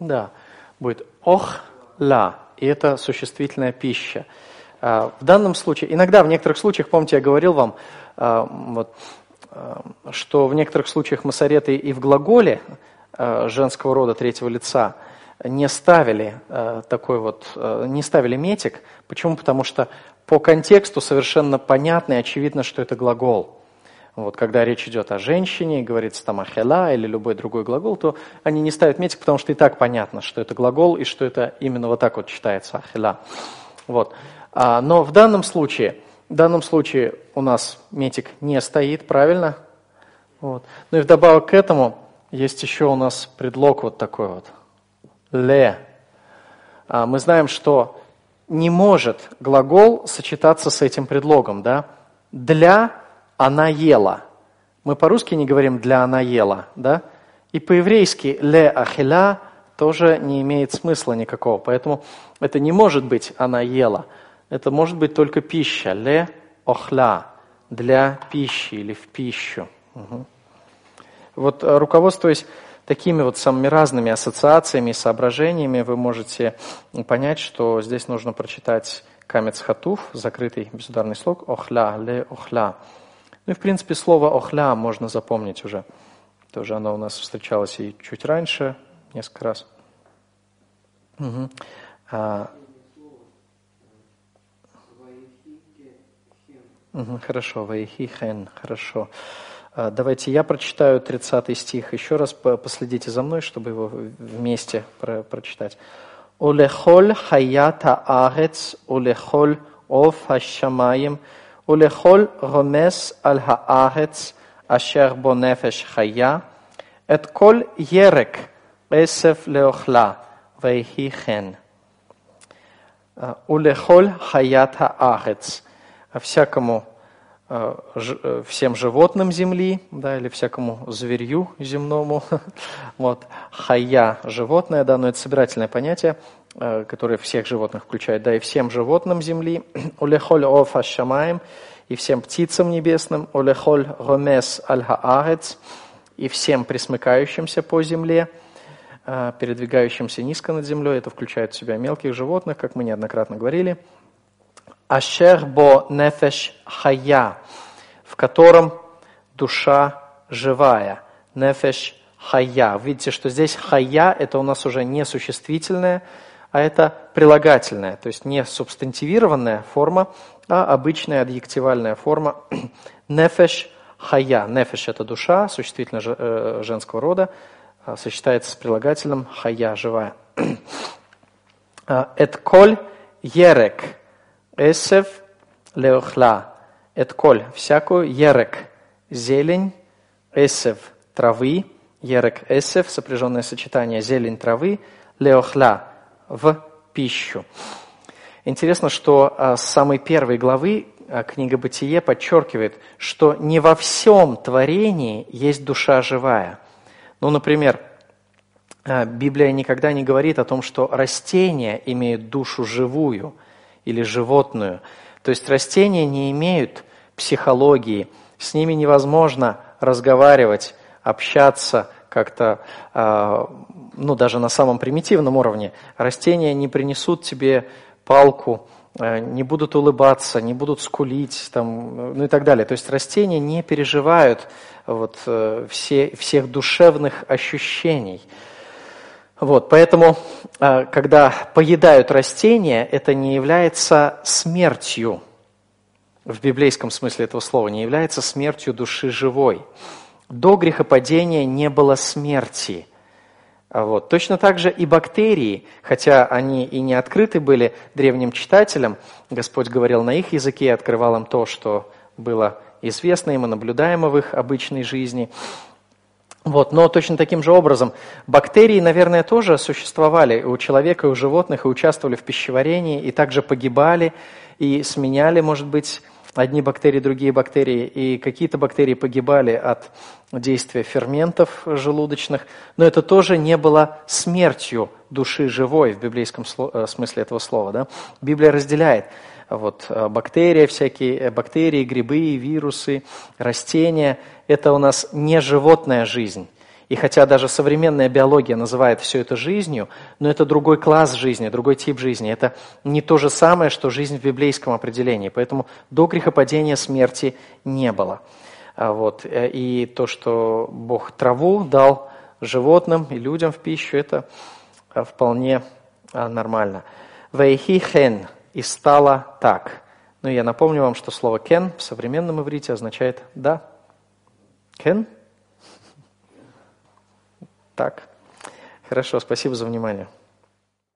Да, будет охла, и это существительная пища. В данном случае, иногда в некоторых случаях, помните, я говорил вам, вот, что в некоторых случаях масореты и в глаголе женского рода третьего лица не ставили такой вот, не ставили метик. Почему? Потому что по контексту совершенно понятно и очевидно, что это глагол. Вот, когда речь идет о женщине, говорится там ахела или любой другой глагол, то они не ставят метик, потому что и так понятно, что это глагол и что это именно вот так вот читается ахела. Вот. А, но в данном случае, в данном случае у нас метик не стоит, правильно? Вот. Ну и вдобавок к этому есть еще у нас предлог вот такой вот. Ле. А, мы знаем, что не может глагол сочетаться с этим предлогом, да? Для она ела. Мы по-русски не говорим «для она ела», да? И по-еврейски «ле ахиля» тоже не имеет смысла никакого. Поэтому это не может быть «она ела». Это может быть только пища. «Ле охла» – для пищи или в пищу. Угу. Вот, руководствуясь такими вот самыми разными ассоциациями и соображениями, вы можете понять, что здесь нужно прочитать камец хатуф, закрытый безударный слог «охла», «ле охла». Ну и, в принципе, слово «охля» можно запомнить уже. Тоже оно у нас встречалось и чуть раньше, несколько раз. Угу. А... Угу, хорошо, «ваихи хен», хорошо. А, давайте я прочитаю тридцатый стих. Еще раз последите за мной, чтобы его вместе про- прочитать. «Улехоль хаята арец, улехоль ов хашамаем, ולכל רומס על הארץ אשר בו נפש חיה, את כל ירק עשב לאוכלה, ויהי כן. ולכל חיית הארץ, всякому, всем животным земли, да, или всякому зверью земному. Вот. Хая – животное, да, но это собирательное понятие, которое всех животных включает, да, и всем животным земли, улехоль оф ашамаем, и всем птицам небесным, улехоль ромес аль-хаарец, и всем пресмыкающимся по земле, передвигающимся низко над землей, это включает в себя мелких животных, как мы неоднократно говорили, ашер бо нефеш хая, в котором душа живая, нефеш хая. Видите, что здесь хая – это у нас уже не существительное, а это прилагательное, то есть не субстантивированная форма, а обычная адъективальная форма. Нефеш хая. Нефеш – это душа, существительное женского рода, сочетается с прилагательным хая – живая. Эт коль ерек эсев леохла. Эт коль – всякую ерек – зелень, эсев – травы, ерек эсев – сопряженное сочетание зелень травы, леохла – в пищу. Интересно, что а, с самой первой главы а, книга «Бытие» подчеркивает, что не во всем творении есть душа живая. Ну, например, а, Библия никогда не говорит о том, что растения имеют душу живую или животную. То есть растения не имеют психологии, с ними невозможно разговаривать, общаться как-то, ну, даже на самом примитивном уровне. Растения не принесут тебе палку, не будут улыбаться, не будут скулить, там, ну и так далее. То есть растения не переживают вот, все, всех душевных ощущений. Вот, поэтому, когда поедают растения, это не является смертью, в библейском смысле этого слова, не является смертью души живой. До грехопадения не было смерти. Вот. Точно так же и бактерии, хотя они и не открыты были древним читателям, Господь говорил на их языке и открывал им то, что было известно им и наблюдаемо в их обычной жизни. Вот. Но точно таким же образом бактерии, наверное, тоже существовали у человека, и у животных, и участвовали в пищеварении, и также погибали, и сменяли, может быть, одни бактерии, другие бактерии, и какие-то бактерии погибали от действия ферментов желудочных, но это тоже не было смертью души живой в библейском смысле этого слова. Да? Библия разделяет вот, бактерии, всякие бактерии, грибы, вирусы, растения. Это у нас не животная жизнь. И хотя даже современная биология называет все это жизнью, но это другой класс жизни, другой тип жизни. Это не то же самое, что жизнь в библейском определении. Поэтому до грехопадения смерти не было. А вот. И то, что Бог траву дал животным и людям в пищу, это вполне нормально. «Вейхи хен» – «и стало так». Ну, я напомню вам, что слово «кен» в современном иврите означает «да». «Кен»? Так. Хорошо, спасибо за внимание.